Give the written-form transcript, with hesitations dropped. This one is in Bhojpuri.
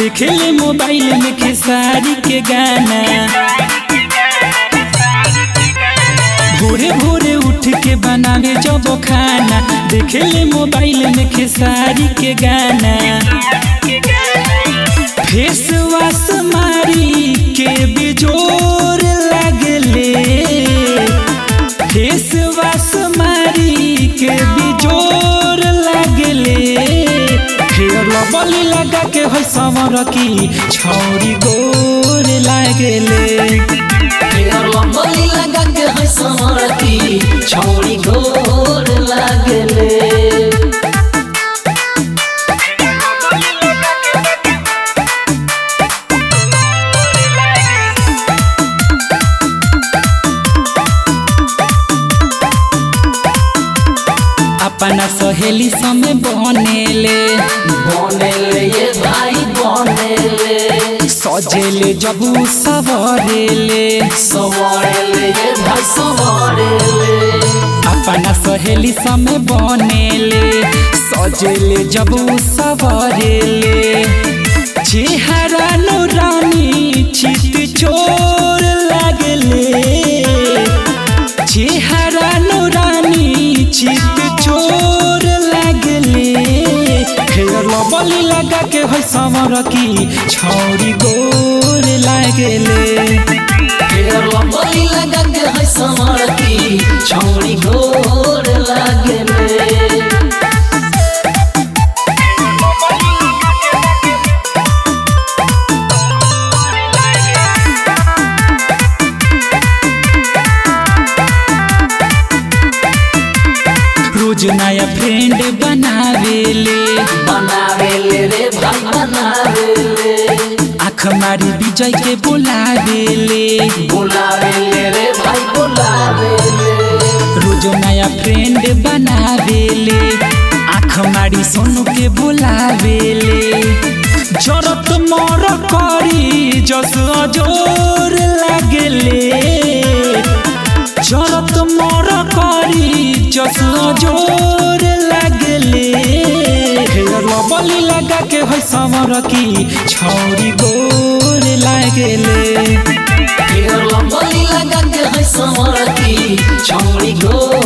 देखेले मोबाइल में खेसारी के गाना। भोरे भोरे उठ के बनावे जब खाना, देखेले मोबाइल में खेसारी के गाना। फेस वाश मारी के बिजोर लगले, फेस वाश मारी के बिजोर लगले। फेर लबली लगा के है समर की छौरी गोर लगले। फेर लबली लगा के है समर की छौरी गोर लगले। अपना सहेली समय बनेले ये भाई बनेले। सजेले जब सवरेले ये भाई सवरेले। अपना सहेली समय बनेले सजेले जब सवरेले। चेहरा नूरानी चित चोर लगले, चेहरा नूरानी चित चोर लगले। फेर लबली लगा के है समर की छौरी गोर लगले। फेर लबली लगा के है समर की छौरी गोर लगले। रोज नया फ्रेंड बनावेले रे भाई बनावेले। आँख मारी विजय के बुलावेले रे भाई बुलावेले। रोज नया फ्रेंड बनावेले आँख मारी सोनू के बुलावेले। जरत मर करी जस अजोर लगले, जरत मर करी जस अजोर लगले। फेर लबली लगा के है समर की छौरी गोर लगले। फेर लबली लगा के है समर की छौरी गोर